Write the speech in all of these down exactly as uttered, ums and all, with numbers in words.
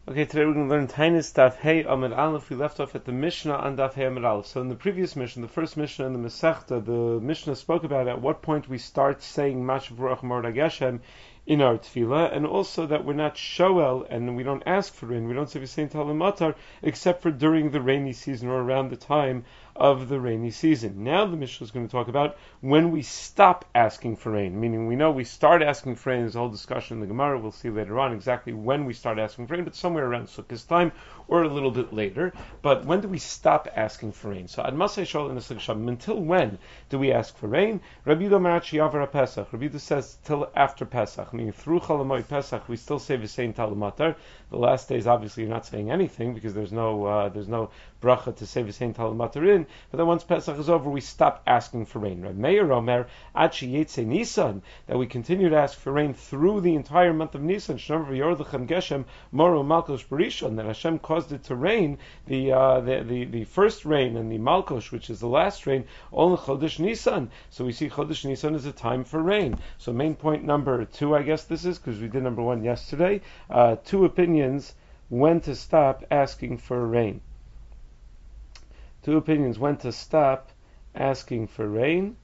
Okay, today we're going to learn Tainis Daf Hey Amud Aleph. We left off at the Mishnah on Daf Hey Amud Aleph. So in the previous Mishnah, the first Mishnah in the Masechta, the Mishnah spoke about at what point we start saying Mashav Ruach Mordag Geshem in our tefillah, and also that we're not shoel and we don't ask for rain. We don't say V'sein Talim Matar except for during the rainy season or around the time of the rainy season. Now the Mishnah is going to talk about when we stop asking for rain, meaning we know we start asking for rain. There's a whole discussion in the Gemara. We'll see later on exactly when we start asking for rain, but somewhere around Sukkot's time or a little bit later. But when do we stop asking for rain? So Ad Masay Shol in the Sukkot, until when do we ask for rain? Rabbi Yehuda Marachi Yavar Pesach. Rabbi Yehuda says till after Pesach, meaning through Chol Hamoed Pesach we still say V'sein Talim Matar. The last days obviously you're not saying anything because there's no uh, there's no bracha to say V'sein Talim Matar in. But then once Pesach is over, we stop asking for rain. Rav Meir Omer Ad Sheyetze Nisan, that we continue to ask for rain through the entire month of Nisan. Shneimar V'yor Lechem Geshem Moru Malkosh Barishon, that Hashem caused it to rain, the, uh, the the the first rain and the Malkosh, which is the last rain, all in Chodesh Nisan. So we see Chodesh Nisan is a time for rain. So main point number two, I guess this is, because we did number one yesterday. Uh, two opinions when to stop asking for rain. Two opinions when to stop asking for rain.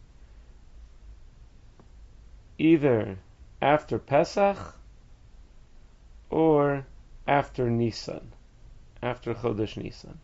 Either after Pesach or after Nisan, after Chodesh Nisan.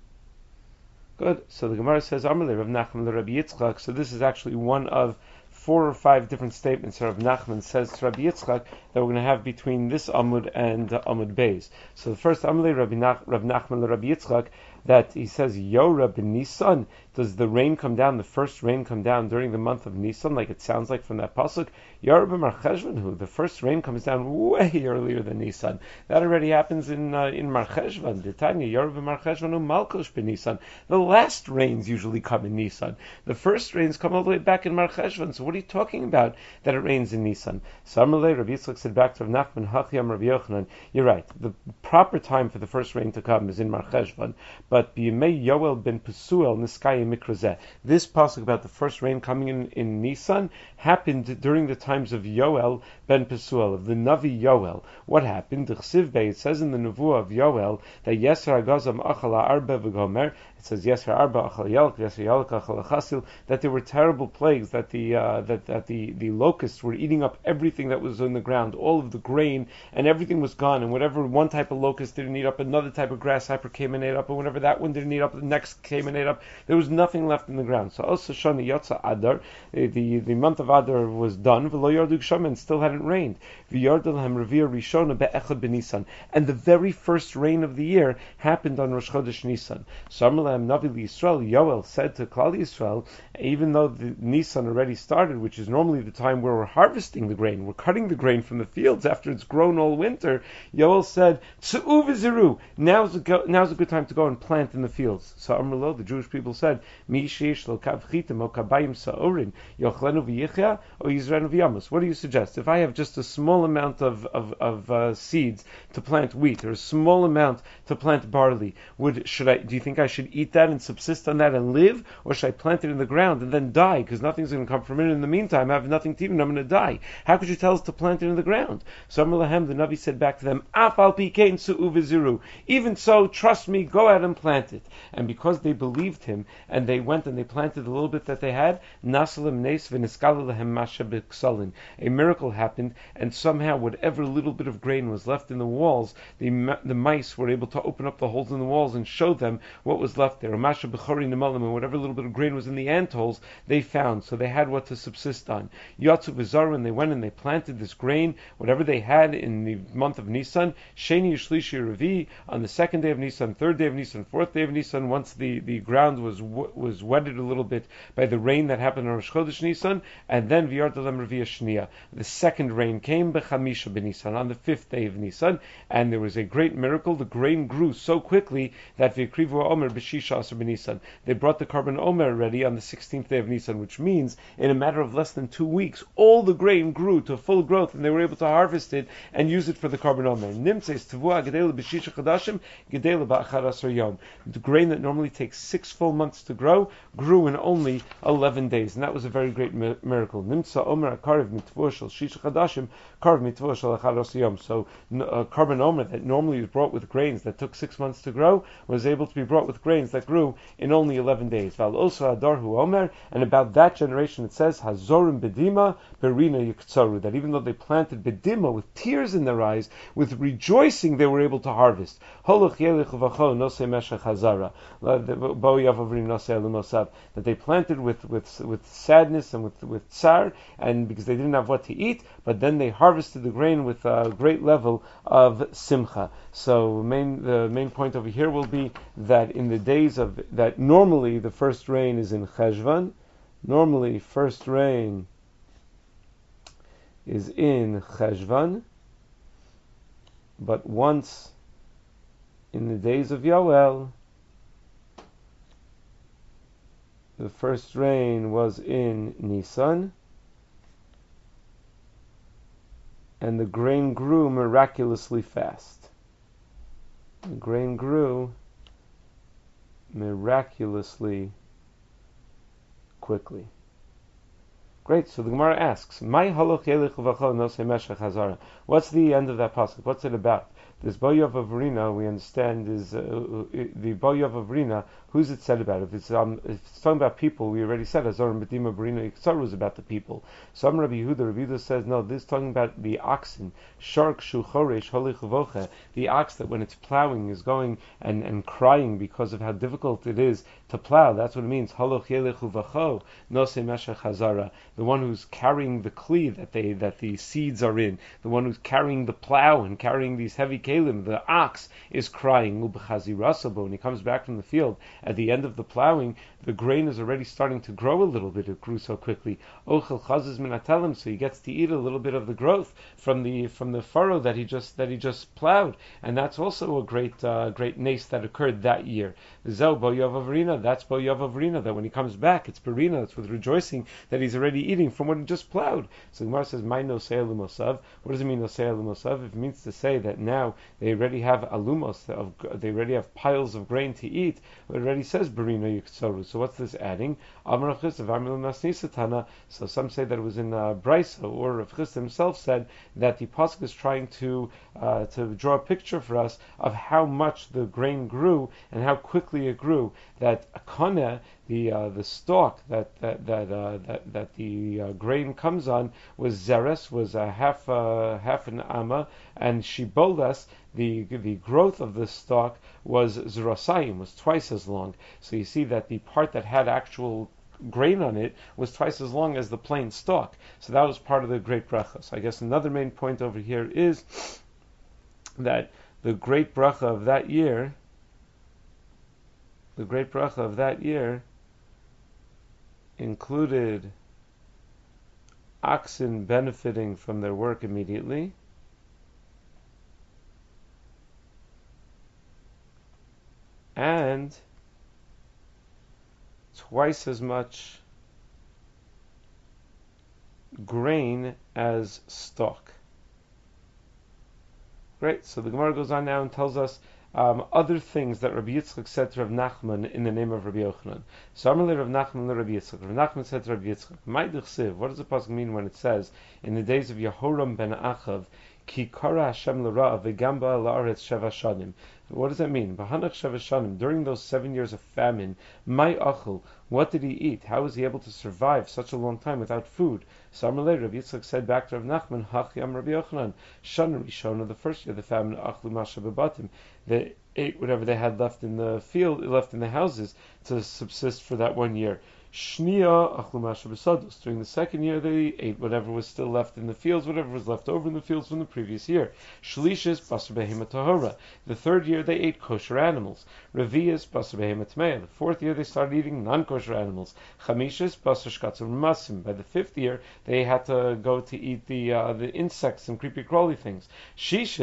Good. So the Gemara says, Amalei Rav Nachman Rabbi Yitzchak. So this is actually one of four or five different statements Rav Nachman says to Rabbi Yitzchak that we're going to have between this Amud and uh, Amud Beis. So the first Amalei Rav Nachman Rabbi Yitzchak, that he says Yora ben Nisan. Does the rain come down, the first rain come down during the month of Nisan, like it sounds like from that pasuk? Yora ben Mar Cheshvan, the first rain comes down way earlier than Nisan. That already happens in uh, in Mar Cheshvan. Tanya Yora ben Mar Cheshvan Malkosh ben Nisan. The last rains usually come in Nisan. The first rains come all the way back in Mar Cheshvan. So what are you talking about that it rains in Nisan? So Amalei Rabbi Yitzchak said back to Rav Nachman Hachiyam Rabbi Yochanan, you're right. The proper time for the first rain to come is in Mar Cheshvan, but B'yemei Yoel ben Pesuel Niskaya Mikrazeh. This pasuk about the first rain coming in in Nisan happened during the times of Yoel ben Pesuel, of the Navi Yoel. What happened? The Chsiv Bey, it says in the Nevuah of Yoel that Yeser Agazam Achala Arba V'Gomer. It says Yeser Arba Achala Yalk, Yeser Yalk Achala Chasil. That there were terrible plagues, that the uh, that that the the locusts were eating up everything that was in the ground, all of the grain, and everything was gone. And whatever one type of locust didn't eat up, another type of grasshopper came and ate up, and whatever that one didn't eat up, the next came and ate up. There was nothing left in the ground. So also Shani Yotza Adar, the the month of Adar was done. V'lo Yardu Gsham, and still hadn't rained. V'yardalhem Revir Rishona be'echad b'Nisan, and the very first rain of the year happened on Rosh Chodesh Nisan. So Amalei Navi Yisrael Yoel said to Klal Yisrael, even though the Nisan already started, which is normally the time where we're harvesting the grain, we're cutting the grain from the fields after it's grown all winter, Yoel said, Tzu'u v'ziru, now's a, go, now's a good time to go and plant in the fields. So Amrlo, the Jewish people said, Mi sheish lo kav chitim o kabayim sa'orin, yochlenu v'yichya, o yizrenu v'yamus. What do you suggest? If I have just a small amount of, of, of uh, seeds to plant wheat, or a small amount to plant barley, would should I? Do you think I should eat that and subsist on that and live, or should I plant it in the ground and then die, because nothing's going to come from it in the meantime? I have nothing to eat and I'm going to die. How could you tell us to plant it in the ground? So Amalahem, the Navi said back to them, Af al pikein su'u v'ziru. Even so, trust me, go out and plant it. And because they believed him, and they went and they planted a little bit that they had, Nasalim nes v'niskala masha b'ksalin. A miracle happened, and somehow whatever little bit of grain was left in the walls, the the mice were able to open up the holes in the walls and show them what was left there. Masha b'chori nemalim, and whatever little bit of grain was in the ant holes, they found. So they had what to subsist on. Yatsu v'zaru, and they went and they planted this grain, whatever they had in the month of Nisan, Sheni Yishlishi Revi, on the second day of Nisan, third day of Nisan, fourth day of Nisan, once the, the ground was was wetted a little bit by the rain that happened on Rosh Chodesh Nisan, and then V'yardalem Revi Shniya. The second rain came B'chamisha b'Nisan, on the fifth day of Nisan, and there was a great miracle. The grain grew so quickly that V'yakrivu Omer b'Shisha Asar b'Nisan. They brought the carbon Omer ready on the sixteenth day of Nisan, which means in a matter of less than two weeks, all the grain grew to full growth, and they were able to harvest it and use it for the Karban Omer. Nimtzeis tevua gedela b'shisha chadashim gedela ba'achad asar yom. The grain that normally takes six full months to grow grew in only eleven days, and that was a very great mi- miracle. Nimtza Omer akarev mitvua shel shisha chadashim karev mitvua shel achad asar yom. So uh, Karban Omer that normally was brought with grains that took six months to grow was able to be brought with grains that grew in only eleven days. Val also Adarhu Omer, and about that generation it says Hazorim Bedima Berina Yiktsaru, that even though they planted Bedima with tears in their eyes, with rejoicing they were able to harvest. Holuch Yelich Uvacho Nosei Meshach Hazara, that they planted with, with with sadness and with with tsar, and because they didn't have what to eat, but then they harvested the grain with a great level of simcha. So main the main point over here will be that in the days of that normally the first rain is in Cheshvan, normally first rain is in Cheshvan, but once in the days of Yoel, the first rain was in Nisan, and the grain grew miraculously fast. The grain grew miraculously quickly. Great, so the Gemara asks, "My haloch yelich uvacho nosei meshach hazara." What's the end of that pasuk? What's it about? This Boyav of Rina, we understand, is uh, the Boyav of Rina. Who's it said about? If it's um, if it's talking about people, we already said Azorim Bedima Berina Yiktsaru is about the people. Some Rabbi Yehuda, Rabbi Yehuda says no. This is talking about the oxen. Shark shu choresh holich voche. The ox that when it's plowing is going and, and crying because of how difficult it is to plow. That's what it means. Haloch yelech uvacho nosei meshach hazara. The one who's carrying the kli that they that the seeds are in. The one who's carrying the plow and carrying these heavy kalim. The ox is crying. Ubechazirasabo. When he comes back from the field at the end of the plowing, the grain is already starting to grow a little bit. It grew so quickly. Ochel chazes min atelim, so he gets to eat a little bit of the growth from the from the furrow that he just that he just plowed, and that's also a great uh, great nace that occurred that year. Zeu boyav avrina, that's boyav avrina. That when he comes back, it's berina. It's with rejoicing that he's already eating from what he just plowed. So the Gemara says, "My nosei alumosav." What does it mean nosei alumosav? It means to say that now they already have alumos, of, they already have piles of grain to eat. It already says berina yiktsaru. So what's this adding? So some say that it was in uh, Brisa, or Rav Chisda himself said that the pasuk is trying to uh, to draw a picture for us of how much the grain grew and how quickly it grew. That akana, the uh, the stalk that that that uh, that, that the uh, grain comes on, was zeres, was a half uh, half an amma, and shibolas, the the growth of the stalk was zerosayim, was twice as long. So you see that the part that had actual grain on it was twice as long as the plain stalk. So that was part of the great bracha. So I guess another main point over here is that the great bracha of that year, the great bracha of that year included oxen benefiting from their work immediately, and twice as much grain as stalk. Great. So the Gemara goes on now and tells us um, other things that Rabbi Yitzchak said to Rav Nachman in the name of Rabbi Yochanan. So Amalei Rav Nachman Rabbi Yitzchak. Rav Nachman said to Rabbi Yitzchak, "Mai d'chsiv." What does the pasuk mean when it says in the days of Yehoram ben Achav, "Ki kara Hashem l'ra v'gamba la'aretz sheva shanim"? What does that mean? B'hanach sheva shanim. During those seven years of famine, Mai achul. What did he eat? How was he able to survive such a long time without food? So Amalei Rabbi Yitzchak said back to Rav Nachman, "Hachiyam Rabbi Yochanan, Shana Rishona, the first year of the famine, achlu masha bebatim." They ate whatever they had left in the field, left in the houses, to subsist for that one year. Shnia achlu masha besados. During the second year, they ate whatever was still left in the fields, whatever was left over in the fields from the previous year. Shlishis basar behema tahora. The third year, they ate kosher animals. Revius basar behema tmeya. The fourth year, they started eating non-kosher animals. Chamishis basar shkatzur masim. By the fifth year, they had to go to eat the uh, the insects and creepy crawly things. Shishis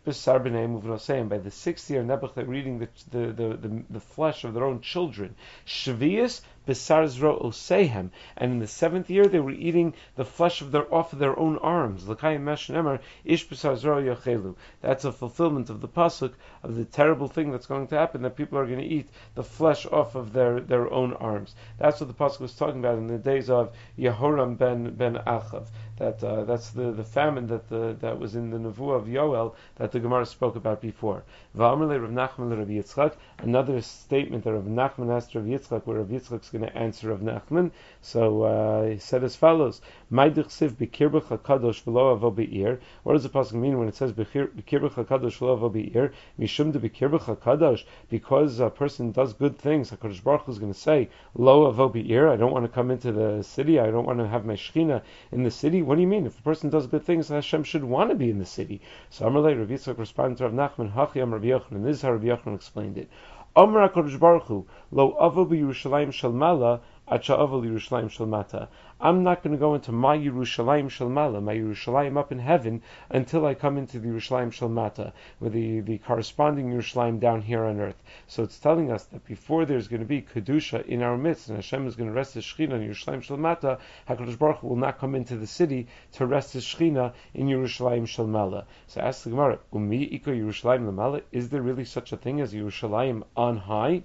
b'sar b'nei uvnoseiim. By the sixth year, Nebuch, they were eating the the, the the the flesh of their own children. Shvius b'sar zro oseihem. And in the seventh year, they were eating the flesh of their off of their own arms. L'kayim mesh nemer ish b'sar zro yochelu. That's a fulfillment of the pasuk of the terrible thing that's going to happen, that people are going to eat the flesh off of their, their own arms. That's what the pasuk was talking about in the days of Yehoram ben ben Achav. That uh, that's the, the famine that the that was in the Nevuah of Yoel that the Gemara spoke about before. Va'amrle Rav Nachman Rav Yitzchak. Another statement that Rav Nachman asked Rav Yitzchak, where Rav Yitzchak's going to answer Rav Nachman. So uh, he said as follows: "My dichsiv b'kirbach hakadosh v'lo avo be'ir." What does the pasuk mean when it says b'kirbach hakadosh v'lo avo be'ir? Mishum de b'kirbach hakadosh, because a person does good things, Hakadosh Baruch Hu is going to say lo avo be'ir. I don't want to come into the city. I don't want to have my shechina in the city. What do you mean? If a person does good things, Hashem should want to be in the city. So Amalei Rav Yitzchak responded to Rav Nachman, Hachi Am Rav Yochanan, and this is how Rav Yochanan explained it. Amar HaKadosh Baruch Hu, Lo avo b'Yerushalayim shel mala, acha avo l'Yerushalayim shel mata. I'm not going to go into my Yerushalayim shel mala, my Yerushalayim up in heaven, until I come into the Yerushalayim shel mata, with the, the corresponding Yerushalayim down here on earth. So it's telling us that before there's going to be Kedusha in our midst, and Hashem is going to rest His Shechina in Yerushalayim shel mata, HaKadosh Baruch Hu will not come into the city to rest His Shechina in Yerushalayim shel mala. So ask the Gemara, Umi iko Yerushalayim lemala? Is there really such a thing as Yerushalayim on high?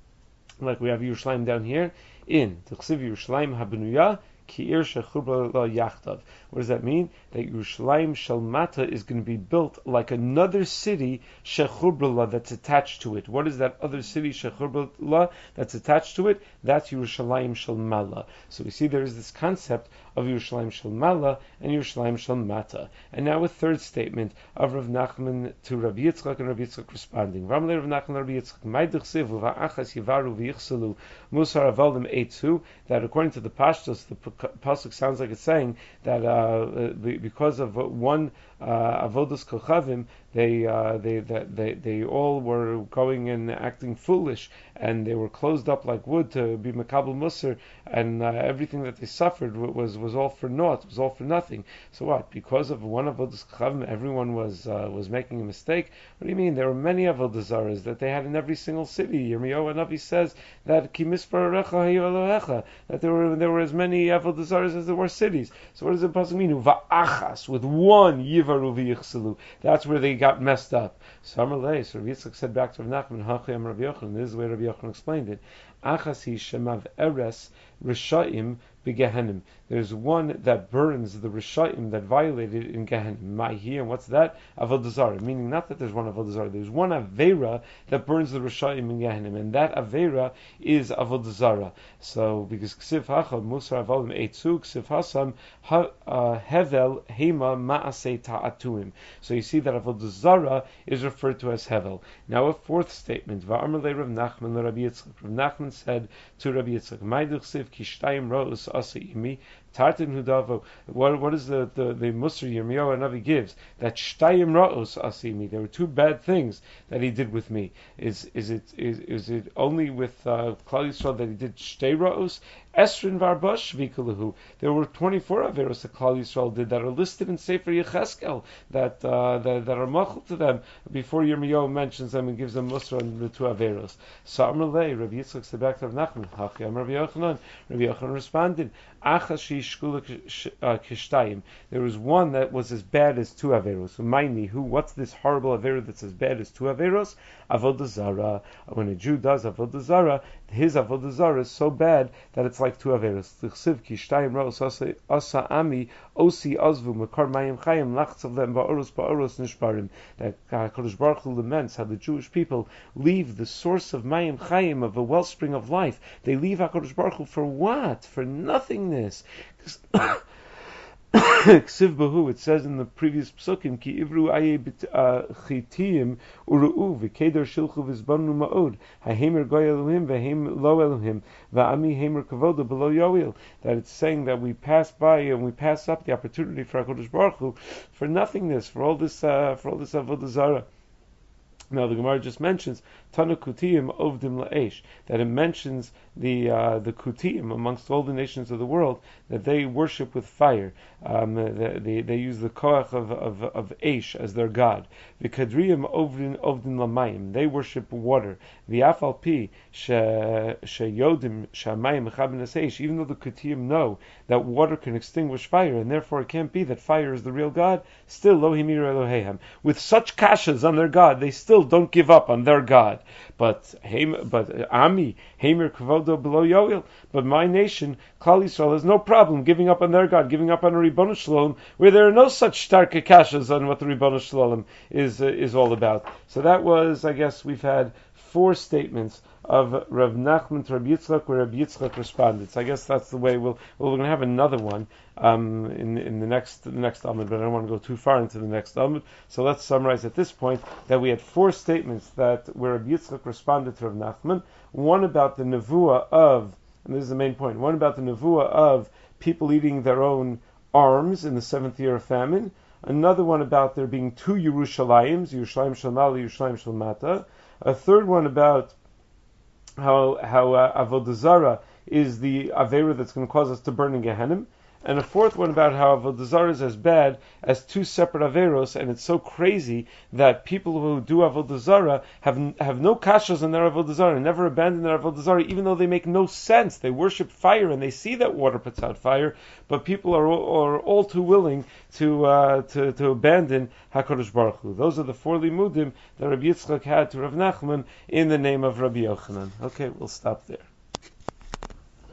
Like we have Yerushalayim down here? In T'chsiv Yerushalayim habenuya Ki'ir shechubra la yachtav. What does that mean? That Yerushalayim shel mata is going to be built like another city shechubra la that's attached to it. What is that other city shechubra la that's attached to it? That's Yerushalayim shel mala. So we see there is this concept of Yerushalayim shel mala and Yerushalayim shel mata. And now a third statement of Rav Nachman to Rav Yitzchak, and Rav Yitzchak responding. Ramle Rav Nachman Rav Yitzchak Ma'idich sivu va'achas yivaru v'yichselu musar avaldim eitzu. That according to the Pashtos, the pasuk sounds like it's saying that uh, because of one uh, avodas kochavim, they uh, they that they they all were going and acting foolish, and they were closed up like wood to be makabel musar, and uh, everything that they suffered was was all for naught, was all for nothing. So what? Because of one avodas kochavim, everyone was uh, was making a mistake. What do you mean? There were many avodas zaras that they had in every single city. Yirmiyahu Hanavi says that ki mispar arecha hayu Elohecha, that there were there were as many avodas zaras as there were cities. So what does the pasuk mean? Va'achas, with one yivaru v'yichselu. That's where they got messed up. So Amalei, so Rav Yitzchak said back to Rav Nachman, Hachi Am Rav Yochanan. This is the way Rav Yochanan explained it. Achas hi shemav eres rishaim b'gehenim. There's one that burns the rishaim that violated in Gehenim. Mahi, and what's that? Avodah Zarah. Meaning not that there's one Avodah Zarah. There's one Aveira that burns the rishaim in Gehenim, and that Aveira is Avodah Zarah. So because Ksiv Hacham Musar Avalim Eitzu Ksiv Hasam Hevel Hema Maasei Ta'atuim. So you see that Avodah Zarah is referred to as Hevel. Now a fourth statement. Va'amar le Rav Nachman le Rabbi Yitzchak. Rav Nachman said to Rabbi Yitzchak, Ma'idich siv kishtayim ro'us asa imi. Tartin Hudavo. What what is the the, the Musar Yirmiyahu Hanavi gives? That Shtayim Ra'os Asimi. There were two bad things that he did with me. Is is it is, is it only with uh, Klal Yisrael that he did Shtei Ra'os? Esrin Varbash Vikalahu. There were twenty-four Averos that Klal Yisrael did that are listed in Sefer Yecheskel that uh, that, that are machal to them before Yirmiyahu mentions them and gives them Musar on the two Averos. So Amalei, Rabbi Yitzchak said back to Rav Nachman, Hachi Am Rabbi Yochanan. Rabbi Yochanan responded, Achashi Kishtayim. There was one that was as bad as two Averos. So Maini, who, what's this horrible Avero that's as bad as two Averos? Avodah Zarah. When a Jew does Avodah Zarah, his Avodah Zarah is so bad that it's like two Averos. T'chsiv Kishtayim Ra'os Asa Ami Osi Azvu Makar Mayim Chayim Lachzav Lem Ba'oros Ba'oros Nishbarim. That HaKadosh Baruch Hu laments how the Jewish people leave the source of Mayim Chayim, of a wellspring of life. They leave HaKadosh Baruch Hu for what? For nothingness. Ksiv Bahu, it says in the previous psukim, Ki ivru aye chitiyim uru'u v'keder shilchu v'zbanu ma'od ha'hemer goy Elohim v'hem lo Elohim v'ami hemer kavoda below yoel. That it's saying that we pass by and we pass up the opportunity for HaKadosh Baruch Hu for nothingness, for all this uh, for all this avodah zarah. Now the Gemara just mentions Tana Kutiyim Ovdim La'esh, that it mentions the uh, the Kutiyim amongst all the nations of the world, that they worship with fire. Um, they, they they use the koach of of of Eish as their god. The Kadriyim Ovdim Ovdim Lamayim, they worship water. The Afal Pi Sheyodim Shamayim Mechaben Eish, even though the Kutiyim know that water can extinguish fire, and therefore it can't be that fire is the real God. Still, Lo Himir Eloheim, with such kashas on their God, they still don't give up on their God. But but Ami Hamer Kavodo below Yoel. But my nation, Klal Yisrael, has no problem giving up on their God, giving up on a Ribbonu Shalom, where there are no such starke kashas on what the Ribbonu Shalom is uh, is all about. So that was, I guess, we've had four statements of Rav Nachman to Rav Yitzchak, where Rav Yitzchak responded. So I guess that's the way we'll. Well, we're going to have another one um, in in the next the next Amud, but I don't want to go too far into the next Amud. So let's summarize at this point that we had four statements that where Rav Yitzchak responded to Rav Nachman. One about the nevuah of, and this is the main point. One about the nevuah of people eating their own arms in the seventh year of famine. Another one about there being two Yerushalayim, Yerushalayim Shel Ma'ala, Yerushalayim Shel Mata. A third one about how how uh, Avodah Zarah is the Avera that's going to cause us to burn in Gehenna. And a fourth one about how Avodah Zarah is as bad as two separate Averos, and it's so crazy that people who do Avodah Zarah have have no kashas in their Avodah Zarah, never abandon their Avodah Zarah, even though they make no sense. They worship fire and they see that water puts out fire, but people are are all too willing to uh, to to abandon HaKadosh Baruch Hu. Those are the four limudim that Rabbi Yitzchak had to Rav Nachman in the name of Rabbi Yochanan. Okay, we'll stop there.